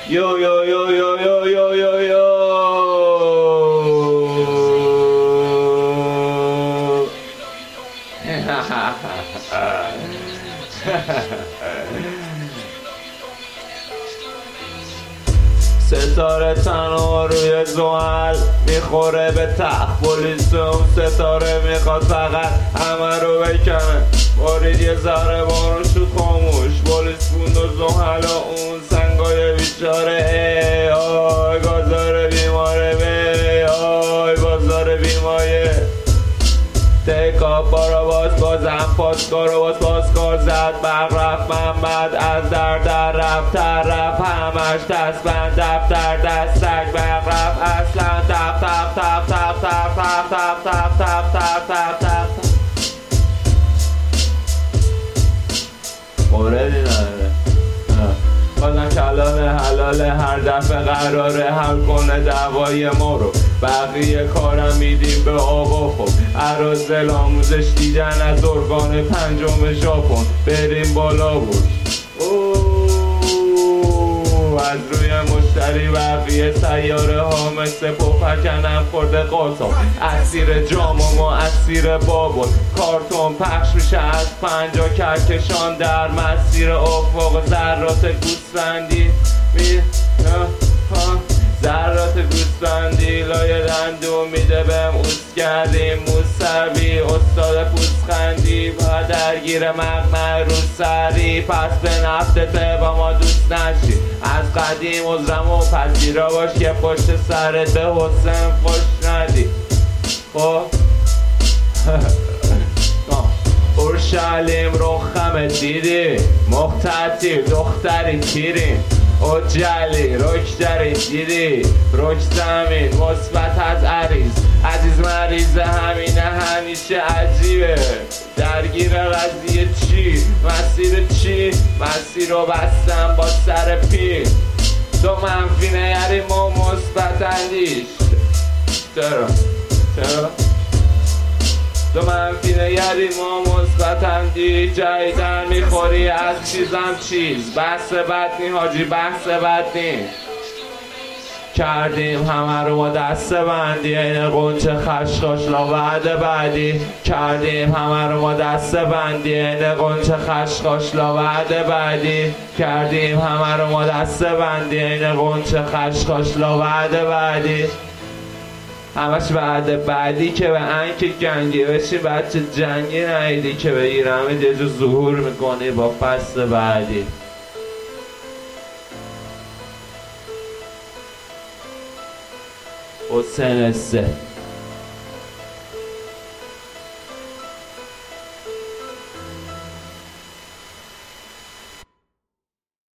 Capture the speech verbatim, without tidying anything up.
یو یو یو یو یو یو یو یو ستاره تنها روی زحل میخوره به تخت، پلیس اون ستاره میخواد فقط همه رو بکنه. بارید یه ذره بارون شد خاموش، پلیس بوند و زحل و اون سنگای بیچاره. ای آی بازار بیماره، بی آی بازار بیمایه. تکا بارا باز بازم پاسکار و باز پاسکار زد. برق رفت محمد از در در رفت طرف، همش دست بند دفتر دستک. برق رفت اصلا تف تف تف تف تف تف تف تف تف تف تف تف. موردی نداره بازم کلام حلال، هر دفعه قراره حل کنه دعوای ما رو. بقیه کارم میدیم به آب و خب، عراضل آموزش دیدن از ارگان پنجم ژاپن. بریم بالا بود از روی مشتری بقیه سیاره ها مثل پفکنم خورده قاطم. اسیر جام و ما اسیر بابل، کارتون پخش میشه از پنجا کهکشان در مسیر افق. ذرات گوسفندی می ذرات گوسفندی لای دندون میده بهم اوست کردیم. موسوی استاد پوزخندی و درگیر مقنع رو سری. پس به نفتته با ما دوست نشی، از قدیم عذرم و پذیرا باش که پشت سرت به حسن خوش ندی. خب اورشلیم رو خمه دیدی، مختطی دختری تیرین. اجلی رک داری دیدی، رک زمین مثبت از عریض. عزیز مریض همینه همیشه عجیبه، درگیر قضیه چی؟ مسیر چی؟ مسیر رو بستم با سر پی. تو منفی نیاری ما مثبت اندیش. چرا؟ چرا؟ تو منفی نگری ما مثبت اندیش. جایدن میخوری از چیزم چیز، بحث بد نی حاجی بحث بد نی. کردیم همه رو ما دست بندی، این قنچه خشخاش لا وعده بعدی. کردیم همه رو ما دست بندی، این قنچه خشخاش لا وعده بعدی. کردیم همه رو ما دست بندی، این قنچه خشخاش لا وعده بعدی. همش بعد بعدی که به انک گنگی بشی بچه جنگی نهیدی که بگیرم یه جو ظهور میکنی با فصل بعدی. حسین سه